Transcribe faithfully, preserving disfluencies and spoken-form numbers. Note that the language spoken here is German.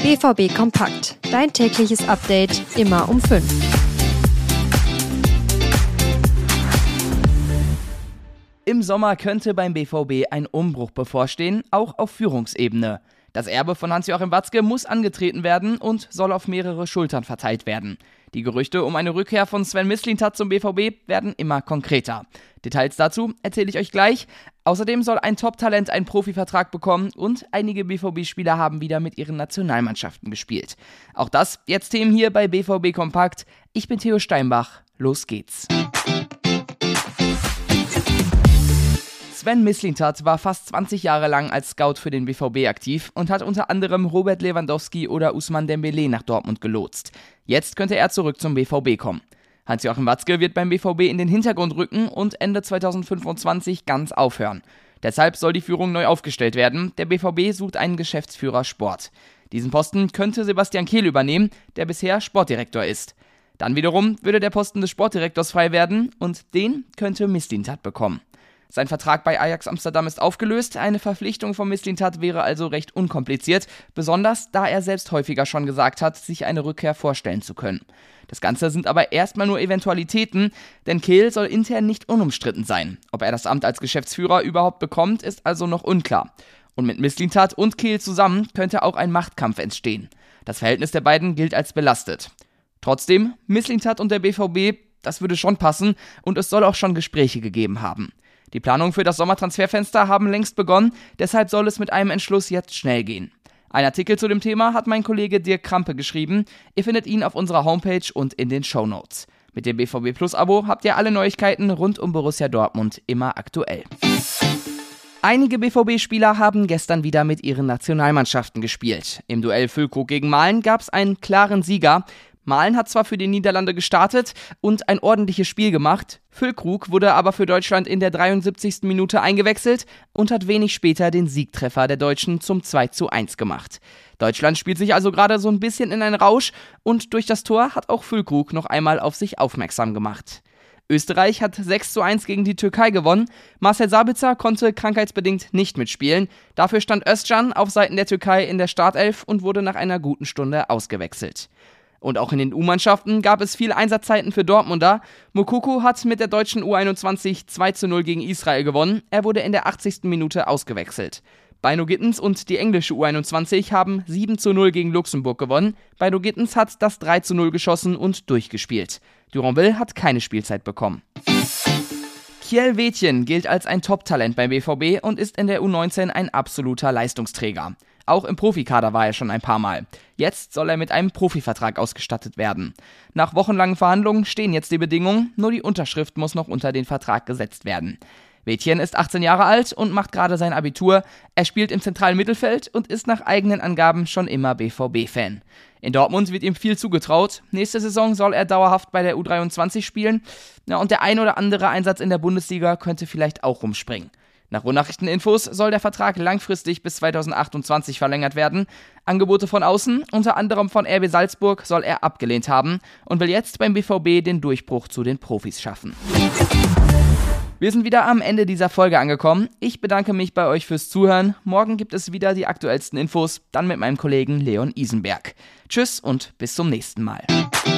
B V B Kompakt. Dein tägliches Update immer um fünf. Im Sommer könnte beim B V B ein Umbruch bevorstehen, auch auf Führungsebene. Das Erbe von Hans-Joachim Watzke muss angetreten werden und soll auf mehrere Schultern verteilt werden. Die Gerüchte um eine Rückkehr von Sven Mislintat zum B V B werden immer konkreter. Details dazu erzähle ich euch gleich. Außerdem soll ein Top-Talent einen Profivertrag bekommen und einige B V B-Spieler haben wieder mit ihren Nationalmannschaften gespielt. Auch das jetzt Themen hier bei B V B Kompakt. Ich bin Theo Steinbach. Los geht's. Sven Mislintat war fast zwanzig Jahre lang als Scout für den B V B aktiv und hat unter anderem Robert Lewandowski oder Ousmane Dembélé nach Dortmund gelotst. Jetzt könnte er zurück zum B V B kommen. Hans-Joachim Watzke wird beim B V B in den Hintergrund rücken und Ende zweitausendfünfundzwanzig ganz aufhören. Deshalb soll die Führung neu aufgestellt werden. Der B V B sucht einen Geschäftsführer Sport. Diesen Posten könnte Sebastian Kehl übernehmen, der bisher Sportdirektor ist. Dann wiederum würde der Posten des Sportdirektors frei werden und den könnte Mislintat bekommen. Sein Vertrag bei Ajax Amsterdam ist aufgelöst, eine Verpflichtung von Mislintat wäre also recht unkompliziert, besonders da er selbst häufiger schon gesagt hat, sich eine Rückkehr vorstellen zu können. Das Ganze sind aber erstmal nur Eventualitäten, denn Kehl soll intern nicht unumstritten sein. Ob er das Amt als Geschäftsführer überhaupt bekommt, ist also noch unklar. Und mit Mislintat und Kehl zusammen könnte auch ein Machtkampf entstehen. Das Verhältnis der beiden gilt als belastet. Trotzdem, Mislintat und der B V B, das würde schon passen und es soll auch schon Gespräche gegeben haben. Die Planungen für das Sommertransferfenster haben längst begonnen, deshalb soll es mit einem Entschluss jetzt schnell gehen. Ein Artikel zu dem Thema hat mein Kollege Dirk Krampe geschrieben. Ihr findet ihn auf unserer Homepage und in den Shownotes. Mit dem B V B Plus Abo habt ihr alle Neuigkeiten rund um Borussia Dortmund immer aktuell. Einige B V B-Spieler haben gestern wieder mit ihren Nationalmannschaften gespielt. Im Duell Füllkrug gegen Malen gab es einen klaren Sieger. Malen hat zwar für die Niederlande gestartet und ein ordentliches Spiel gemacht, Füllkrug wurde aber für Deutschland in der dreiundsiebzigsten Minute eingewechselt und hat wenig später den Siegtreffer der Deutschen zum zwei zu eins gemacht. Deutschland spielt sich also gerade so ein bisschen in einen Rausch und durch das Tor hat auch Füllkrug noch einmal auf sich aufmerksam gemacht. Österreich hat sechs zu eins gegen die Türkei gewonnen. Marcel Sabitzer konnte krankheitsbedingt nicht mitspielen. Dafür stand Özcan auf Seiten der Türkei in der Startelf und wurde nach einer guten Stunde ausgewechselt. Und auch in den U-Mannschaften gab es viele Einsatzzeiten für Dortmunder. Moukoko hat mit der deutschen U einundzwanzig zwei zu null gegen Israel gewonnen. Er wurde in der achtzigsten Minute ausgewechselt. Beino Gittens und die englische U einundzwanzig haben sieben zu null gegen Luxemburg gewonnen. Beino Gittens hat das drei zu null geschossen und durchgespielt. Duranville hat keine Spielzeit bekommen. Kjell Wetjen gilt als ein Top-Talent beim B V B und ist in der U neunzehn ein absoluter Leistungsträger. Auch im Profikader war er schon ein paar Mal. Jetzt soll er mit einem Profivertrag ausgestattet werden. Nach wochenlangen Verhandlungen stehen jetzt die Bedingungen, nur die Unterschrift muss noch unter den Vertrag gesetzt werden. Wetjen ist achtzehn Jahre alt und macht gerade sein Abitur. Er spielt im zentralen Mittelfeld und ist nach eigenen Angaben schon immer B V B-Fan. In Dortmund wird ihm viel zugetraut. Nächste Saison soll er dauerhaft bei der U dreiundzwanzig spielen. Ja, und der ein oder andere Einsatz in der Bundesliga könnte vielleicht auch rumspringen. Nach Ruhrnachrichteninfos soll der Vertrag langfristig bis zweitausendachtundzwanzig verlängert werden. Angebote von außen, unter anderem von R B Salzburg, soll er abgelehnt haben und will jetzt beim B V B den Durchbruch zu den Profis schaffen. Wir sind wieder am Ende dieser Folge angekommen. Ich bedanke mich bei euch fürs Zuhören. Morgen gibt es wieder die aktuellsten Infos, dann mit meinem Kollegen Leon Isenberg. Tschüss und bis zum nächsten Mal.